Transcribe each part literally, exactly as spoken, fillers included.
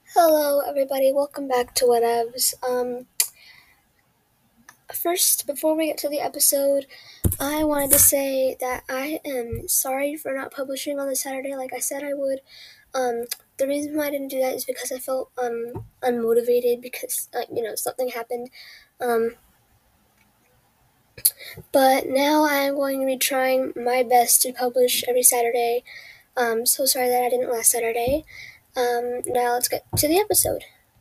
Hello, everybody. Welcome back to Whatevs. Um, first, before we get to the episode, I wanted to say that I am sorry for not publishing on the Saturday like I said I would. Um, the reason why I didn't do that is because I felt um unmotivated because uh, you know something happened. Um, but now I am going to be trying my best to publish every Saturday. Um, so sorry that I didn't last Saturday. Um, now let's get to the episode.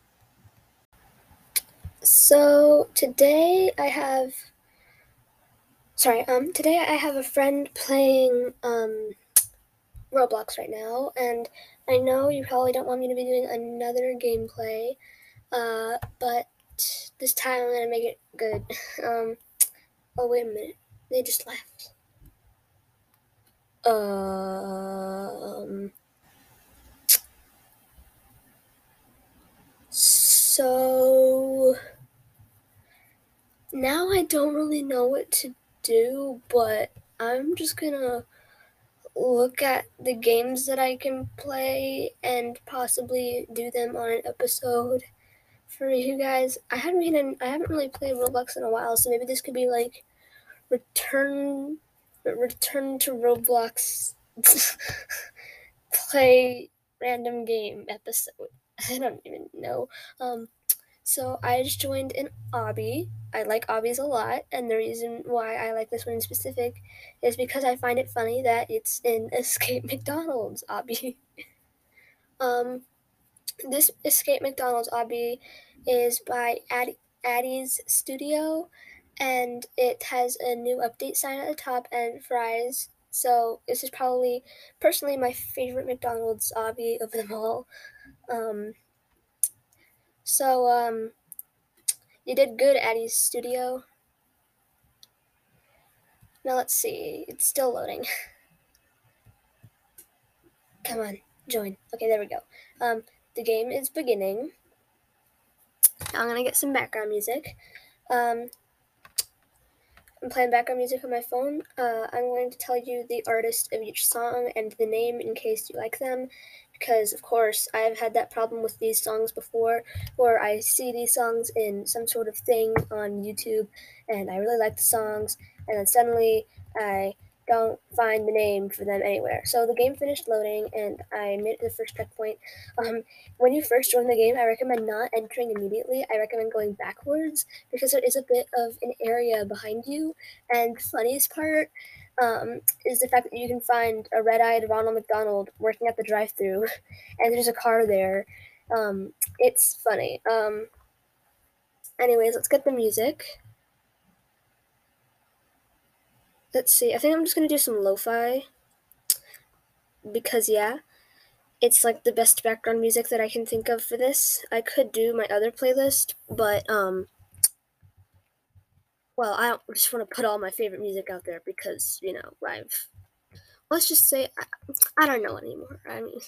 So today I have sorry, um today I have a friend playing um Roblox right now, and I know you probably don't want me to be doing another gameplay, uh, but this time I'm gonna make it good. Um oh wait a minute. They just left. Um so now I don't really know what to do, but I'm just gonna look at the games that I can play and possibly do them on an episode for you guys. I haven't been in, I haven't really played Roblox in a while, so maybe this could be like return return to Roblox play random game episode. I don't even know. Um so I just joined an obby. I like obbies a lot, and the reason why I like this one in specific is because I find it funny that it's in Escape McDonald's obby. um, this Escape McDonald's obby is by Addie, Addie's Studio, and it has a new update sign at the top and fries. So this is probably personally my favorite McDonald's obby of them all. Um, so um, you did good, Addie's Studio. Now let's see. It's still loading. Come on, join. Okay, there we go. Um, the game is beginning. Now I'm gonna get some background music. Um, I'm playing background music on my phone. Uh, I'm going to tell you the artist of each song and the name in case you like them, because of course I've had that problem with these songs before, where I see these songs in some sort of thing on YouTube, and I really like the songs, and then suddenly I don't find the name for them anywhere. So the game finished loading, and I made it to the first checkpoint. Um, when you first join the game, I recommend not entering immediately. I recommend going backwards because there is a bit of an area behind you. And the funniest part um, is the fact that you can find a red-eyed Ronald McDonald working at the drive-thru, and there's a car there. Um, it's funny. Um, anyways, let's get the music. Let's see. I think I'm just gonna do some lo-fi because yeah, it's like the best background music that I can think of for this. I could do my other playlist, but um, well, I don't just want to put all my favorite music out there because you know I've let's just say I, I don't know anymore. I mean,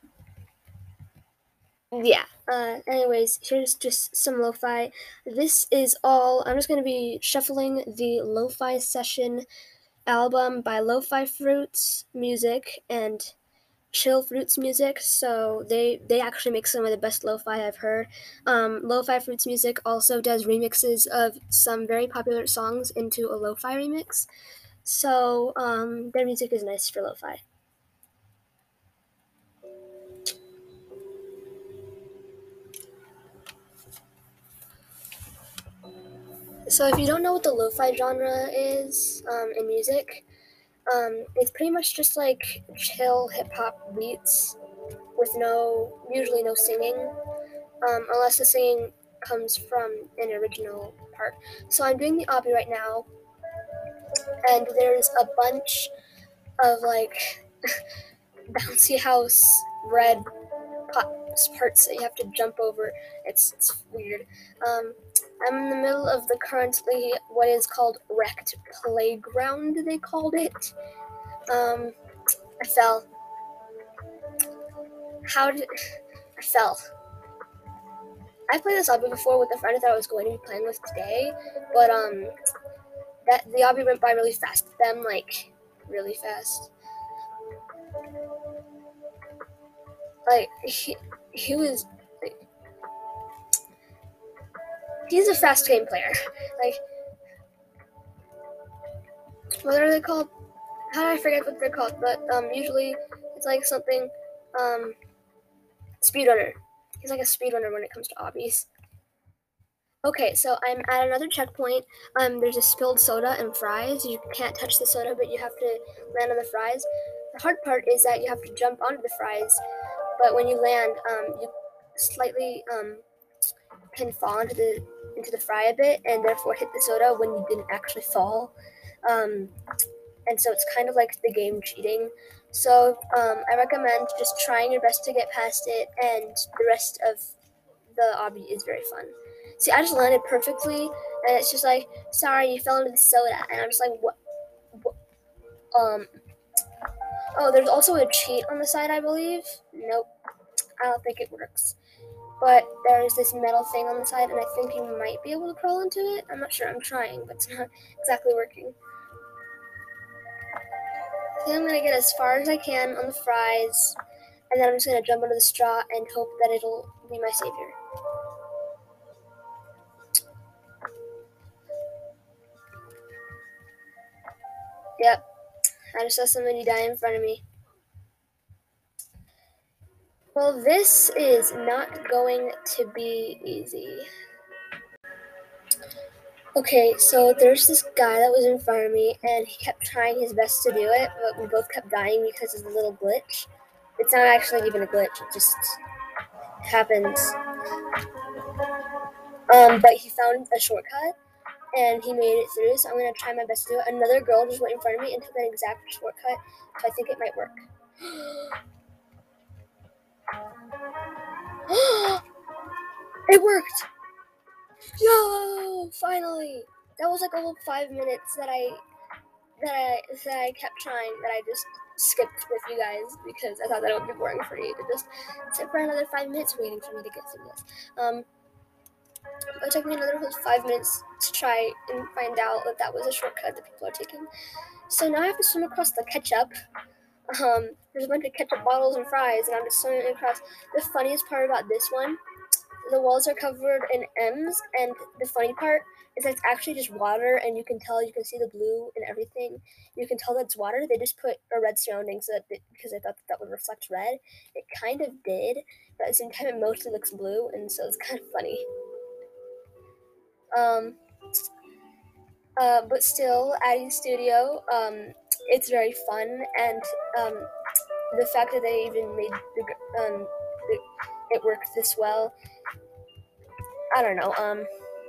yeah. Uh, anyways, here's just some lo-fi. This is all. I'm just gonna be shuffling the lo-fi session album by Lo-Fi Fruits Music and Chill Fruits Music. So they they actually make some of the best lo-fi I've heard. Um, Lo-Fi Fruits Music also does remixes of some very popular songs into a lo-fi remix. So um, their music is nice for lo-fi. So if you don't know what the lo-fi genre is um, in music, um, it's pretty much just like chill hip hop beats with no, usually no singing, um, unless the singing comes from an original part. So I'm doing the obby right now, and there's a bunch of like bouncy house red parts that you have to jump over. It's, it's weird. Um, I'm in the middle of the currently what is called wrecked playground. They called it. Um, I fell. How did I fell? I played this obby before with a friend that I was going to be playing with today, but um, that the obby went by really fast. Them like really fast. Like he, he was he's a fast game player. Like, what are they called? How do I forget what they're called? But um, usually it's like something um, speedrunner. He's like a speedrunner when it comes to obbies. Okay, so I'm at another checkpoint. Um, there's a spilled soda and fries. You can't touch the soda, but you have to land on the fries. The hard part is that you have to jump onto the fries, but when you land, um, you slightly um, can fall into the into the fry a bit, and therefore hit the soda when you didn't actually fall. Um, and so it's kind of like the game cheating. So um, I recommend just trying your best to get past it, and the rest of the obby is very fun. See, I just landed perfectly, and it's just like, sorry, you fell into the soda, and I'm just like, what? what? Um. Oh, there's also a cheat on the side, I believe. Nope, I don't think it works. But there's this metal thing on the side, and I think you might be able to crawl into it. I'm not sure. I'm trying, but it's not exactly working. I think I'm gonna get as far as I can on the fries, and then I'm just gonna jump under the straw and hope that it'll be my savior. Yep, I just saw somebody die in front of me. Well, this is not going to be easy. Okay, so there's this guy that was in front of me, and he kept trying his best to do it, but we both kept dying because of the little glitch. It's not actually even a glitch, it just happens. Um, but he found a shortcut, and he made it through, so I'm going to try my best to do it. Another girl just went in front of me and took that exact shortcut, so I think it might work. It worked! Yo! Finally! That was like a whole five minutes that I that I that I kept trying, that I just skipped with you guys because I thought that it would be boring for you to just sit for another five minutes waiting for me to get through this. Um, it took me another whole five minutes to try and find out that that was a shortcut that people are taking. So now I have to swim across the ketchup. Um, there's a bunch of ketchup bottles and fries, and I'm just swimming across. The funniest part about this one, the walls are covered in M's, and the funny part is that it's actually just water, and you can tell, you can see the blue and everything. You can tell that it's water. They just put a red surrounding so that it, because I thought that, that would reflect red. It kind of did, but at the same time it mostly looks blue, and so it's kind of funny. Um, uh, but still, Addy's Studio, um, it's very fun, and um, the fact that they even made the, um, the, it work this well, I don't know. Um,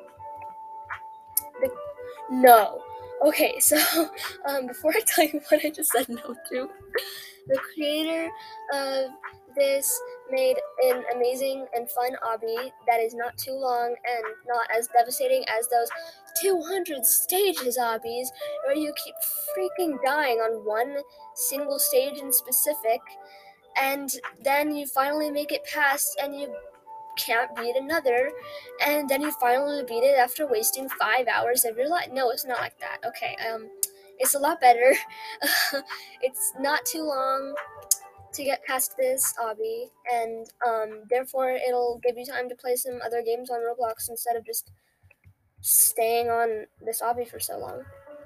the, no. Okay, so um, before I tell you what I just said no to, the creator of this made an amazing and fun obby that is not too long and not as devastating as those two hundred stages obbies where you keep freaking dying on one single stage in specific, and then you finally make it past and you can't beat another, and then you finally beat it after wasting five hours of your life. No, it's not like that. Okay, um, it's a lot better. It's not too long to get past this obby, and um, therefore it'll give you time to play some other games on Roblox instead of just staying on this obby for so long.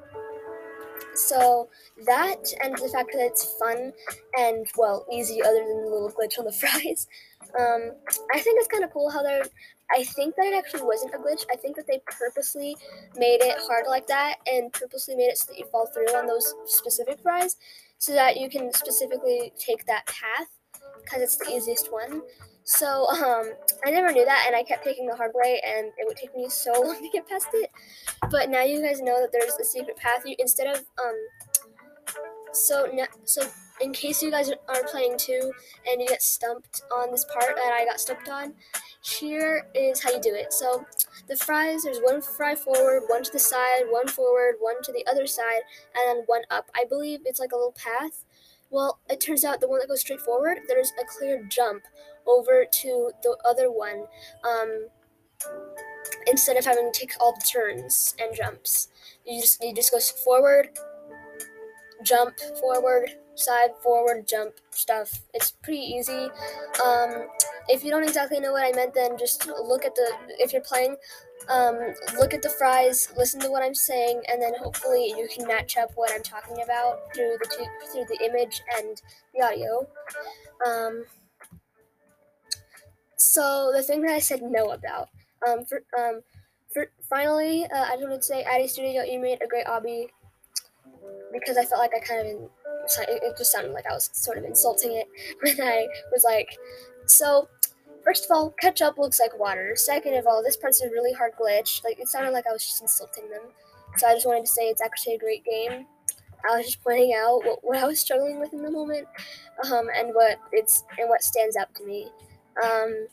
So that, and the fact that it's fun and, well, easy other than the little glitch on the fries, um, I think it's kind of cool how they're, I think that it actually wasn't a glitch. I think that they purposely made it hard like that and purposely made it so that you fall through on those specific fries so that you can specifically take that path because it's the easiest one. So um, I never knew that, and I kept taking the hard way, and it would take me so long to get past it. But now you guys know that there's a secret path. You instead of um, so so in case you guys are playing too, and you get stumped on this part that I got stumped on, here is how you do it. So the fries, there's one fry forward, one to the side, one forward, one to the other side, and then one up. I believe it's like a little path. Well, it turns out the one that goes straight forward, there's a clear jump over to the other one, um, instead of having to take all the turns and jumps. You just you just go forward, jump, forward, side, forward, jump stuff. It's pretty easy. Um, if you don't exactly know what I meant, then just look at the, if you're playing, um, look at the fries, listen to what I'm saying, and then hopefully you can match up what I'm talking about through the two, through the image and the audio. Um, so the thing that I said no about, um, for, um, for finally, uh, I just wanted to say, Addy Studio, you made a great obby, because I felt like I kind of, in, it just sounded like I was sort of insulting it when I was like, so first of all, ketchup looks like water. Second of all, this part's a really hard glitch. Like, it sounded like I was just insulting them. So I just wanted to say it's actually a great game. I was just pointing out what, what I was struggling with in the moment, um, and what it's and what stands out to me. Um,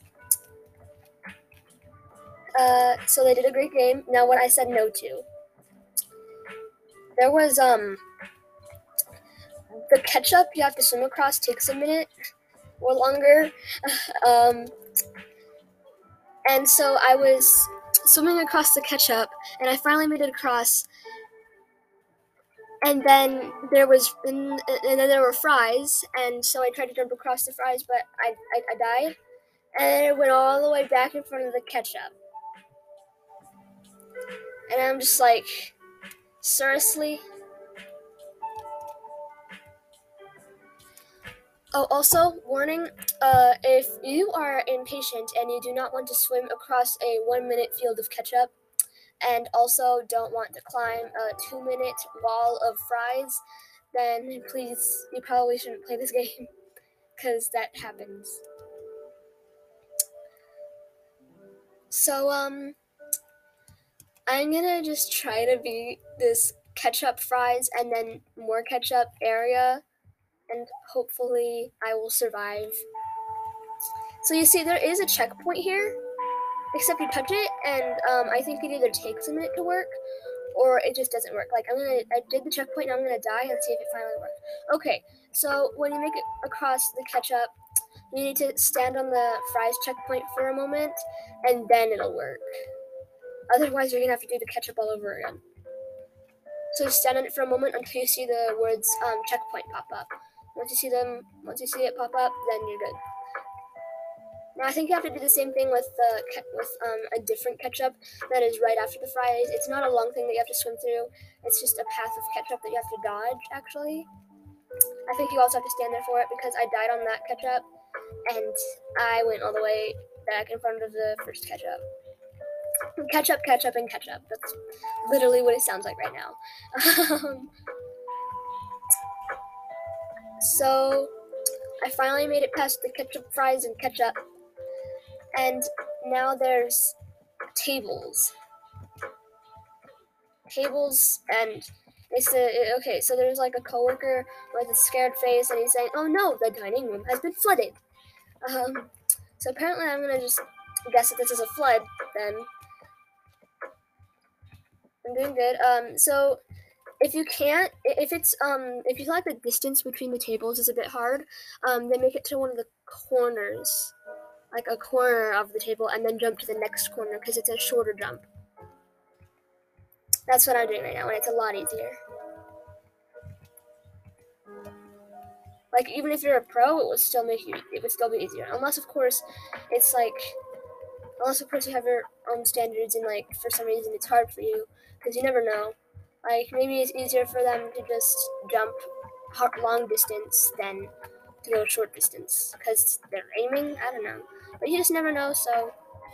uh, so they did a great game. Now, what I said no to, there was um the ketchup you have to swim across takes a minute or longer. um, and so I was swimming across the ketchup, and I finally made it across. And then there was, and, and then there were fries, and so I tried to jump across the fries, but I, I, I died, and it went all the way back in front of the ketchup. And I'm just like, seriously? Oh, also, warning, uh, if you are impatient and you do not want to swim across a one-minute field of ketchup, and also don't want to climb a two-minute wall of fries, then please, you probably shouldn't play this game, because that happens. So, um, I'm gonna just try to beat this ketchup fries and then more ketchup area, and hopefully I will survive. So you see, there is a checkpoint here, except you touch it, and um, I think it either takes a minute to work, or it just doesn't work. Like, I'm gonna, I did the checkpoint, and I'm gonna die and see if it finally works. Okay, so when you make it across the ketchup, you need to stand on the fries checkpoint for a moment, and then it'll work. Otherwise, you're gonna have to do the ketchup all over again. So stand on it for a moment until you see the words um, checkpoint pop up. Once you see them, once you see it pop up, then you're good. Now I think you have to do the same thing with the uh, with um, a different ketchup that is right after the fries. It's not a long thing that you have to swim through. It's just a path of ketchup that you have to dodge. Actually, I think you also have to stand there for it because I died on that ketchup, and I went all the way back in front of the first ketchup. Ketchup, ketchup, and ketchup. That's literally what it sounds like right now. um, so I finally made it past the ketchup fries and ketchup, and now there's tables. Tables, and it's a, okay, so there's like a coworker with a scared face, and he's saying, "Oh no, the dining room has been flooded." Um, so apparently, I'm gonna just guess that this is a flood. Then I'm doing good. Um, so if you can't, if it's um, if you feel like the distance between the tables is a bit hard, um, then make it to one of the corners, like a corner of the table, and then jump to the next corner because it's a shorter jump. That's what I'm doing right now, and it's a lot easier. Like, even if you're a pro, it would still make you, it would still be easier. Unless, of course, it's like, unless, of course, you have your own standards and, like, for some reason it's hard for you, because you never know. Like, maybe it's easier for them to just jump long distance than to go short distance, because they're aiming, I don't know. But you just never know, so.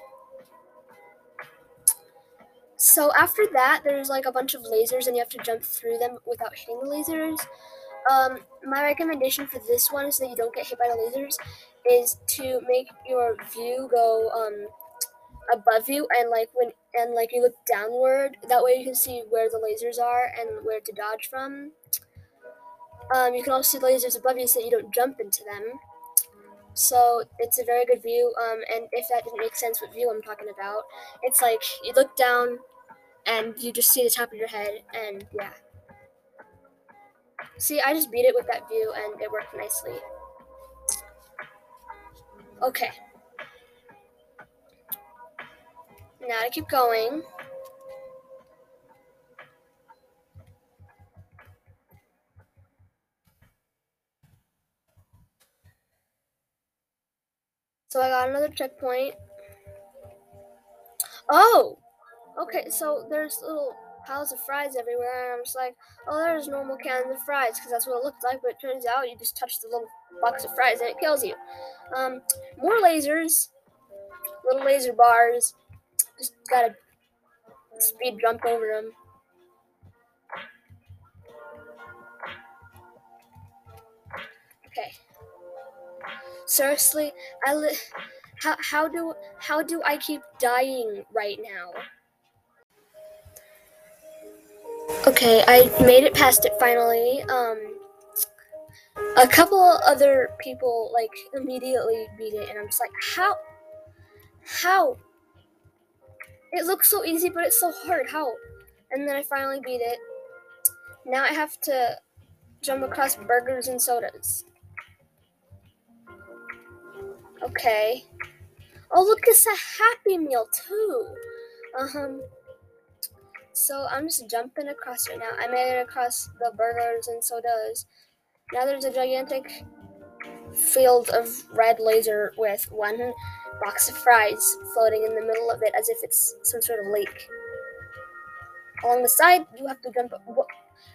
So after that, there's, like, a bunch of lasers, and you have to jump through them without hitting the lasers. Um, my recommendation for this one, so that you don't get hit by the lasers, is to make your view go um, above you, and like when and like you look downward. That way you can see where the lasers are and where to dodge from. Um, you can also see the lasers above you, so that you don't jump into them. So it's a very good view. Um, and if that didn't make sense, what view I'm talking about, it's like you look down, and you just see the top of your head, and yeah. See, I just beat it with that view, and it worked nicely. Okay. Now to keep going. So I got another checkpoint. Oh! Okay, so there's little piles of fries everywhere, and I'm just like, oh, there's normal cans of fries, because that's what it looked like, but it turns out you just touch the little box of fries and it kills you. Um, more lasers, little laser bars, just gotta speed jump over them. Okay. Seriously, I li- how how do how do I keep dying right now? Okay, I made it past it finally. Um, a couple other people like immediately beat it, and I'm just like, how? How? It looks so easy, but it's so hard. How? And then I finally beat it. Now I have to jump across burgers and sodas. Okay. Oh, look, it's a Happy Meal too. Um. So I'm just jumping across right now. I made it across the burgers and sodas. Now there's a gigantic field of red laser with one box of fries floating in the middle of it as if it's some sort of lake. Along the side, you have to jump. What?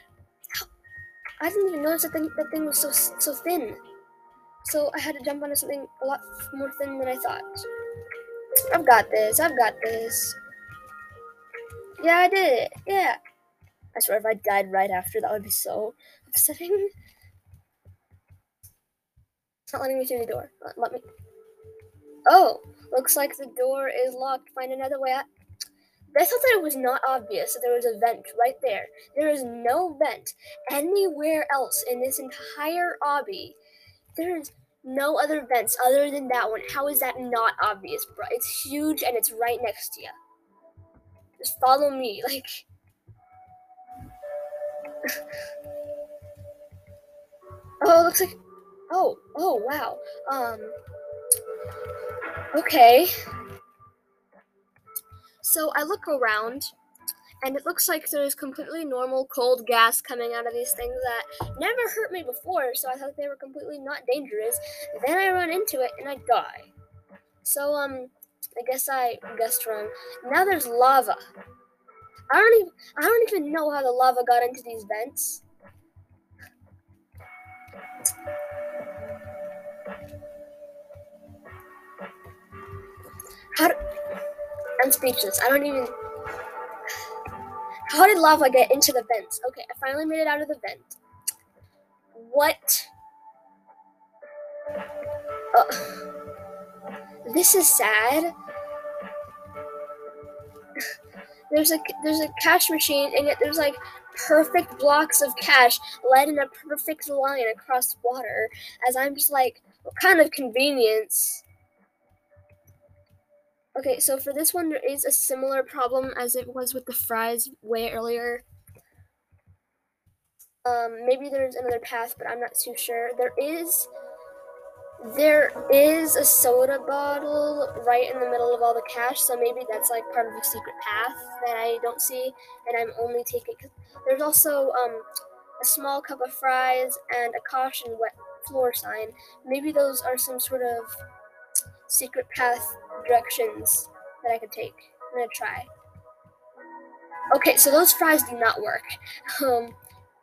I didn't even notice that thing, that thing was so so thin. So I had to jump onto something a lot more thin than I thought. I've got this. I've got this. Yeah, I did it. Yeah. I swear, if I died right after, that would be so upsetting. It's not letting me through the door. Let, let me. Oh, looks like the door is locked. Find another way out. I thought that it was not obvious that there was a vent right there. There is no vent anywhere else in this entire obby. There is no other vents other than that one. How is that not obvious, bro? It's huge and it's right next to you. Just follow me, like. Oh, it looks like. Oh, oh, wow. Um. Okay. So I look around, and it looks like there's completely normal cold gas coming out of these things that never hurt me before, so I thought they were completely not dangerous. Then I run into it, and I die. So, um, I guess I guessed wrong. Now there's lava. I don't even, I don't even know how the lava got into these vents. How do, I'm speechless. I don't even... How did lava get into the vents? Okay, I finally made it out of the vent. What? Uh, this is sad. There's a there's a cash machine, and yet there's like perfect blocks of cash led in a perfect line across water. As I'm just like, what kind of convenience? Okay, so for this one, there is a similar problem as it was with the fries way earlier. Um, maybe there's another path, but I'm not too sure. There is, there is a soda bottle right in the middle of all the cash, so maybe that's like part of the secret path that I don't see, and I'm only taking. There's also um, a small cup of fries and a caution wet floor sign. Maybe those are some sort of secret path directions that I could take. I'm gonna try. Okay, so those fries do not work. Um,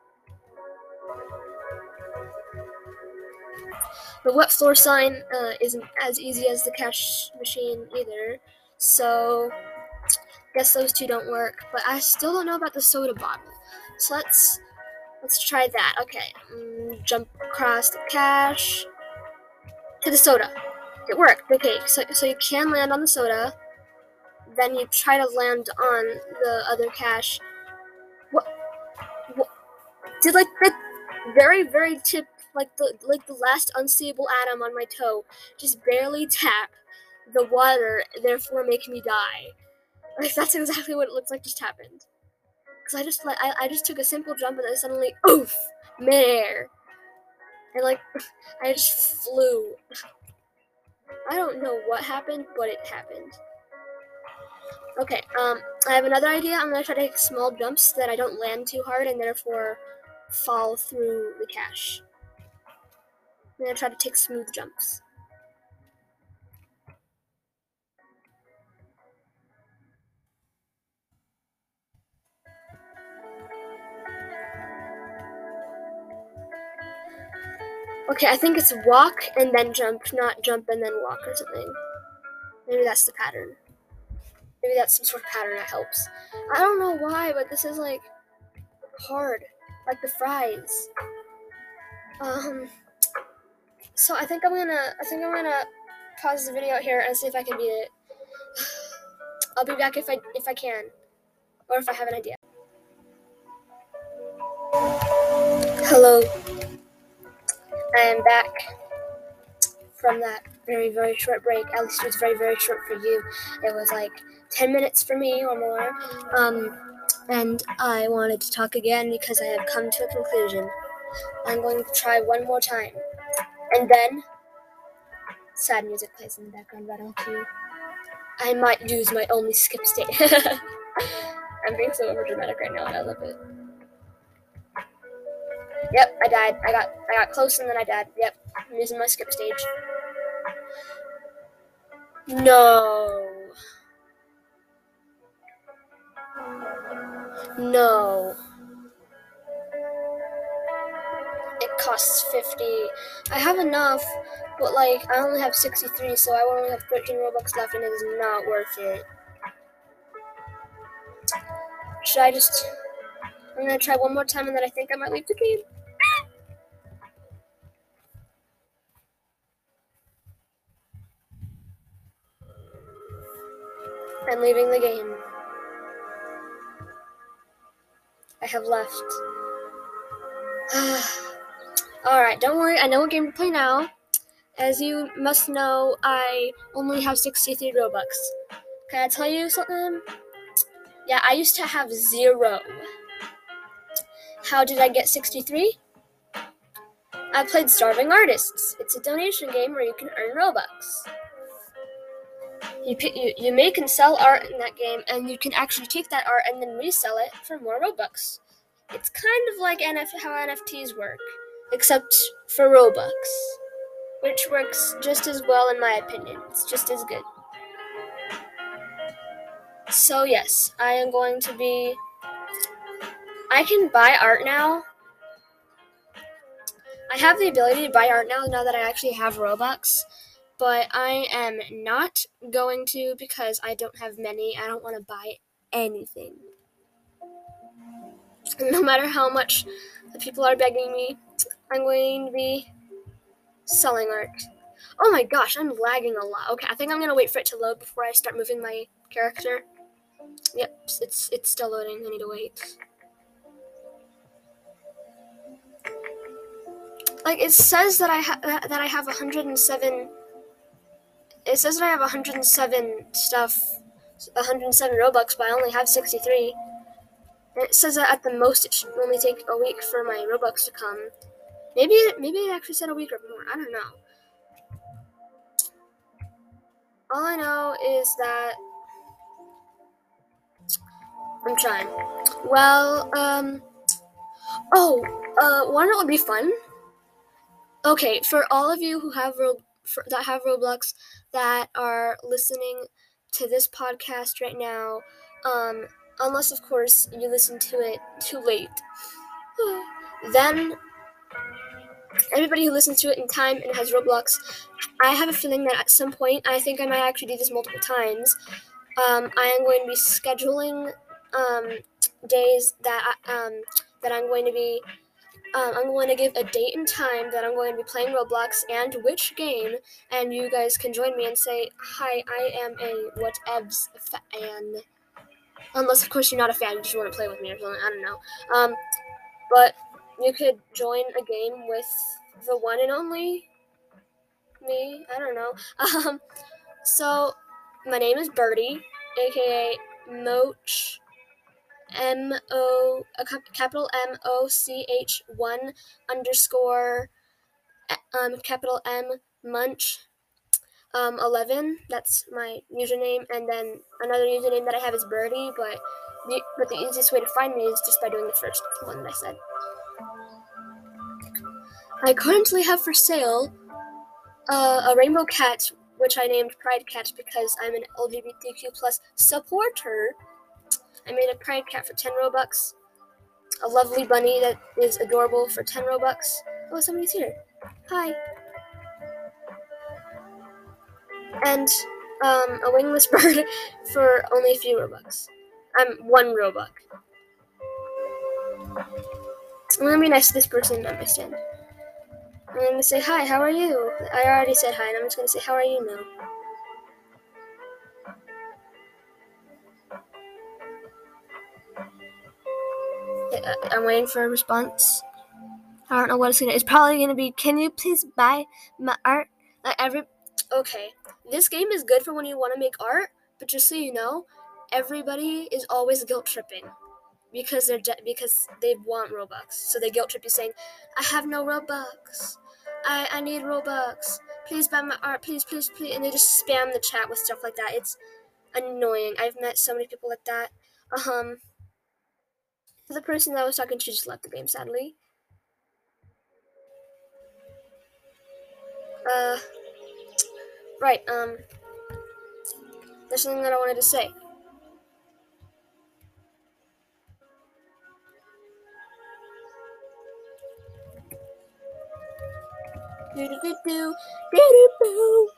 the wet floor sign uh, isn't as easy as the cash machine either, so guess those two don't work. But I still don't know about the soda bottle, so let's let's try that. Okay, um, jump across the cash to the soda. It worked. Okay, so so you can land on the soda. Then you try to land on the other cash. What? What? Did like the very very tip, like the like the last unstable atom on my toe, just barely tap the water, therefore making me die? Like that's exactly what it looks like just happened. Cause I just like I, I just took a simple jump and then suddenly oof midair, and like I just flew. I don't know what happened, but it happened. Okay, um, I have another idea. I'm gonna try to take small jumps so that I don't land too hard and therefore fall through the cache. I'm gonna try to take smooth jumps. Okay, I think it's walk and then jump, not jump and then walk or something. Maybe that's the pattern. Maybe that's some sort of pattern that helps. I don't know why, but this is like hard, like the fries. Um. So I think I'm gonna. I think I'm gonna pause the video here and see if I can beat it. I'll be back if I if I can, or if I have an idea. Hello. I am back from that very, very short break. At least it was very, very short for you. It was like ten minutes for me or more. Um, and I wanted to talk again because I have come to a conclusion. I'm going to try one more time. And then, sad music plays in the background right on cue. I might use my only skip state. I'm being so overdramatic right now and I love it. Yep, I died. I got I got close and then I died. Yep, I'm using my skip stage. No. No. It costs fifty. I have enough, but like I only have sixty-three, so I only have thirteen Robux left and it is not worth it. Should I just... I'm gonna try one more time and then I think I might leave the game. I'm leaving the game. I have left. Alright, don't worry, I know what game to play now. As you must know, I only have sixty-three Robux. Can I tell you something? Yeah, I used to have zero. How did I get sixty-three? I played Starving Artists. It's a donation game where you can earn Robux. You, you, you make and sell art in that game, and you can actually take that art and then resell it for more Robux. It's kind of like N F- how N F Ts work, except for Robux, which works just as well in my opinion. It's just as good. So yes, I am going to be... I can buy art now. I have the ability to buy art now, now that I actually have Robux. But I am not going to because I don't have many. I don't want to buy anything. No matter how much the people are begging me, I'm going to be selling art. Oh my gosh, I'm lagging a lot. Okay, I think I'm going to wait for it to load before I start moving my character. Yep, it's it's still loading. I need to wait. Like, it says that I, ha- that I have one hundred seven... It says that I have one hundred seven stuff, one hundred seven Robux, but I only have sixty-three. And it says that at the most it should only take a week for my Robux to come. Maybe it, maybe it actually said a week or more. I don't know. All I know is that I'm trying. Well, um, oh, uh, one that would be fun. Okay, for all of you who have Ro- for, that have Roblox that are listening to this podcast right now, um, unless of course you listen to it too late, then everybody who listens to it in time and has Roblox, I have a feeling that at some point, I think I might actually do this multiple times, um, I am going to be scheduling um, days that I, um, that I'm going to be Um, I'm going to give a date and time that I'm going to be playing Roblox and which game, and you guys can join me and say, hi, I am a whatevs fan. Unless, of course, you're not a fan, you just want to play with me or something, I don't know. Um, but you could join a game with the one and only me, I don't know. Um, so, my name is Birdie, aka Moch. M O a capital M O C H one underscore um capital M Munch um eleven. That's my username, and then another username that I have is Birdie. But the but the easiest way to find me is just by doing the first one that I said. I currently have for sale uh, a rainbow cat, which I named Pride Cat because I'm an L G B T Q plus supporter. I made a Pride Cat for ten Robux. A lovely bunny that is adorable for ten Robux. Oh, somebody's here. Hi. And um, a wingless bird for only a few Robux. I'm um, one Robux. I'm gonna be nice to this person at my stand. I'm gonna say hi. How are you? I already said hi, and I'm just gonna say how are you now. I'm waiting for a response. I don't know what it's gonna. It's probably gonna be. Can you please buy my art? Like every. Okay, this game is good for when you want to make art, but just so you know, everybody is always guilt tripping because they're de- because they want Robux, so they guilt trip you saying, "I have no Robux. I I need Robux. Please buy my art. Please, please, please." And they just spam the chat with stuff like that. It's annoying. I've met so many people like that. Um, the person that I was talking to just left the game, sadly. Uh, right. Um, there's something that I wanted to say. Do do do do do do do.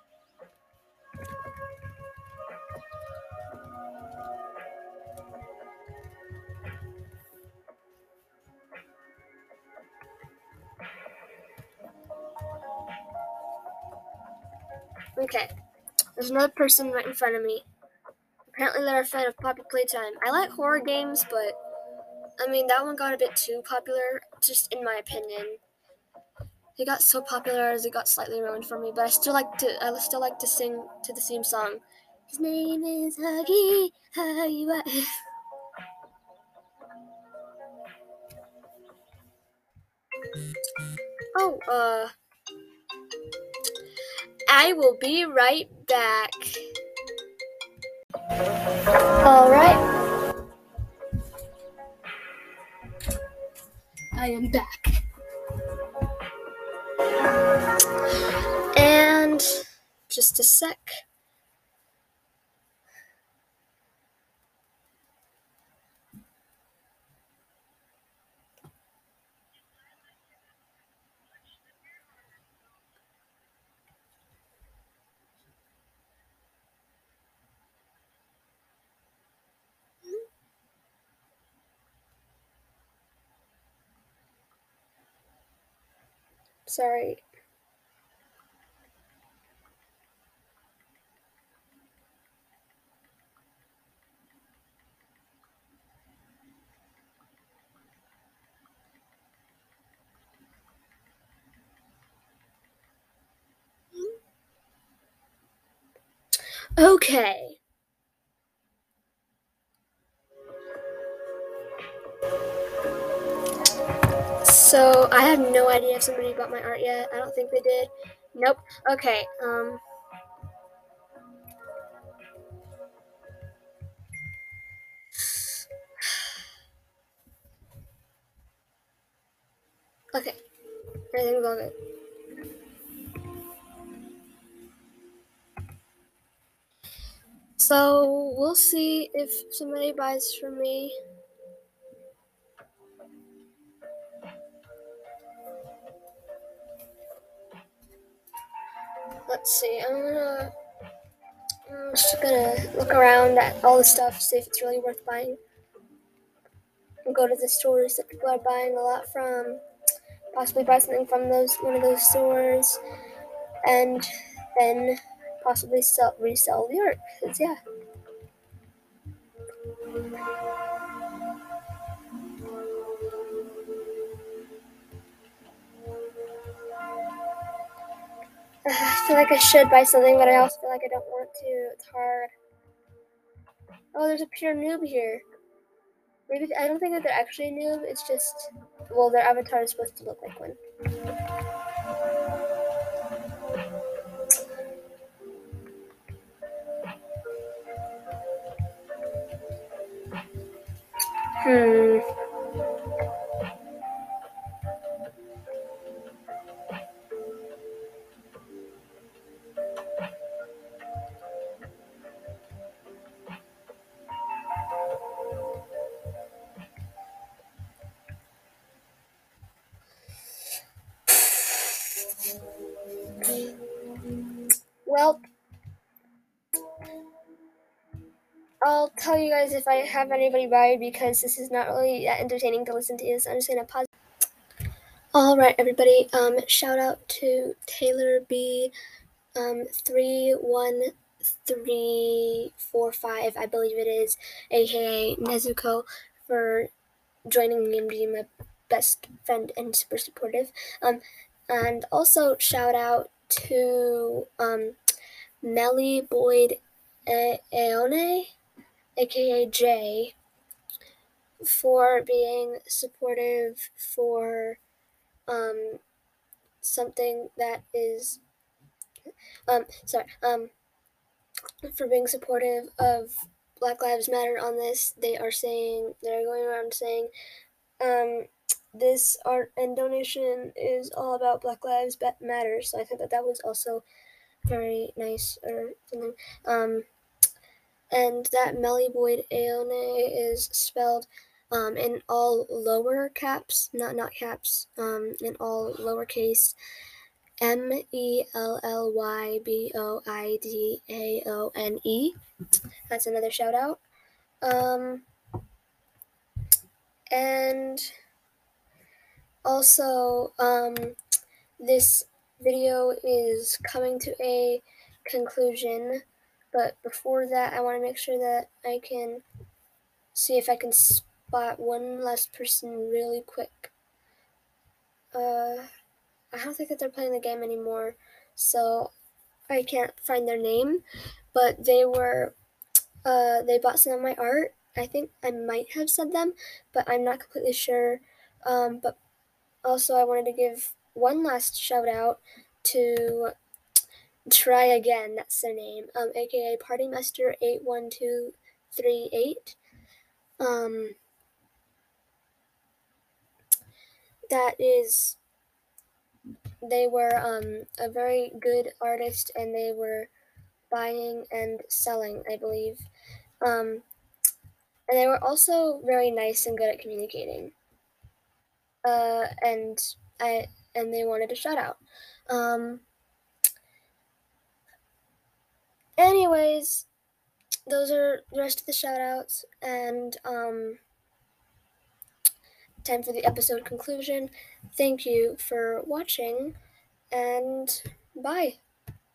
Okay, there's another person right in front of me. Apparently, they're a fan of Poppy Playtime. I like horror games, but I mean that one got a bit too popular, just in my opinion. It got so popular as it got slightly ruined for me, but I still like to. I still like to sing to the theme song. His name is Huggy. Huggy. Oh, uh, I will be right back. All right, I am back. And just a sec. Sorry. Okay. So I have no idea if somebody bought my art yet. I don't think they did. Nope. Okay. Um. Okay. Everything's all good. So we'll see if somebody buys from me. Let's see. I'm gonna. I'm just gonna look around at all the stuff, see if it's really worth buying. And go to the stores that people are buying a lot from. Possibly buy something from those one of those stores, and then possibly sell resell the art. Cause yeah. I feel like I should buy something, but I also feel like I don't want to. It's hard. Oh, there's a pure noob here. Maybe I don't think that they're actually a noob. It's just, well, their avatar is supposed to look like one. Hmm. I'll tell you guys if I have anybody by, because this is not really that entertaining to listen to. So I'm just gonna pause. All right, everybody. Um, shout out to Taylor B. Um, three one three four five, I believe it is, aka Nezuko, for joining me and being my best friend and super supportive. Um, and also shout out to um, Melly Boyd A- Aone, aka Jay, for being supportive for um, something that is um sorry um for being supportive of Black Lives Matter on this. They are saying they're going around saying um this art and donation is all about Black Lives Matter. So I think that that was also very nice or something. Um, and that Melly Boyd Aone is spelled um, in all lower caps, not not caps, um, in all lowercase. M E L L Y B O I D A O N E. That's another shout out. Um, and also, um, this video is coming to a conclusion, but before that, I want to make sure that I can see if I can spot one last person really quick. Uh, I don't think that they're playing the game anymore, so I can't find their name, but they were, uh, they bought some of my art. I think I might have said them, but I'm not completely sure. Um, but also, I wanted to give one last shout out to Try Again. That's their name, um, aka Partymaster eight one two three eight. Um, that is, they were um, a very good artist, and they were buying and selling, I believe. Um, and they were also very nice and good at communicating. Uh, and I and they wanted a shout out. Um, anyways, those are the rest of the shout outs, and um, time for the episode conclusion. Thank you for watching, and bye.